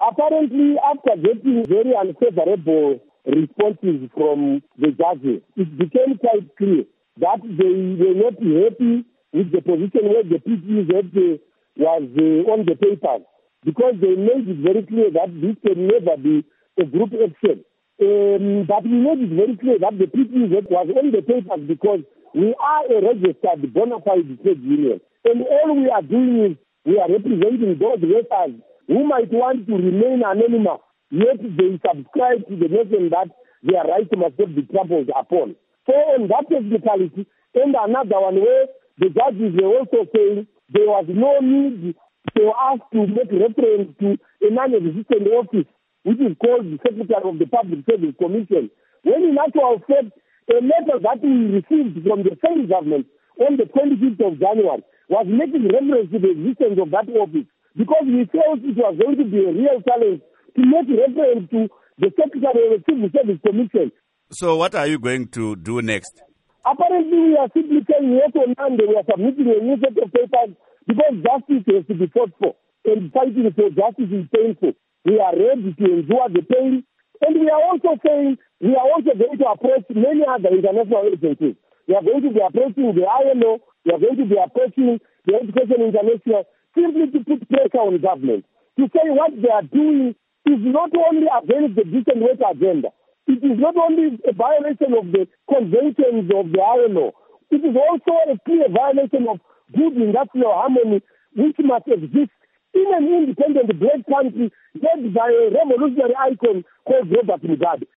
Apparently, after getting very unfavorable responses from the judges, it became quite clear that they were not happy with the position where the PTZ was on the papers, because they made it very clear that this can never be a group action. But we made it very clear that the PTZ was on the papers because we are a registered bona fide trade union. And all we are doing is we are representing those workers who might want to remain anonymous, yet they subscribe to the notion that their rights must not be trampled upon. So on that technicality, and another one where the judges were also saying there was no need for us to make reference to a non-existent office, which is called the Secretary of the Public Service Commission, when in actual fact, a letter that we received from the same government on the 25th of January was making reference to the existence of that office, because we felt it was going to be a real challenge to make reference to the Secretary of the Civil Service Commission. So what are you going to do next? Apparently, we are simply saying yes or Monday we are submitting a new set of papers because justice has to be fought for, and fighting for justice is painful. We are ready to endure the pain, and we are also saying we are also going to approach many other international agencies. We are going to be approaching the ILO, we are going to be approaching the Education International, simply to put pressure on government, to say what they are doing is not only against the decent work agenda, it is not only a violation of the conventions of the ILO, it is also a clear violation of good industrial harmony which must exist in an independent black country led by a revolutionary icon called Robert Mugabe.